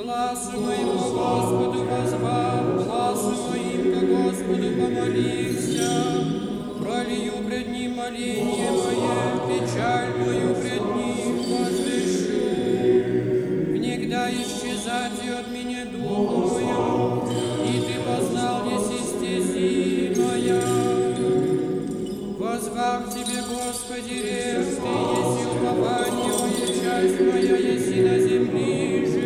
Гласу моим ко Господу возвал, гласу моим ко Господу помолился. Пролью пред Ним моление мое, печаль мою пред Ним возвещу. Внегда исчезати от меня духу мою, и Ты познал еси стези моя. Возвах Тебе, Господи, рев, Ты еси упование мое, часть моя еси на земли.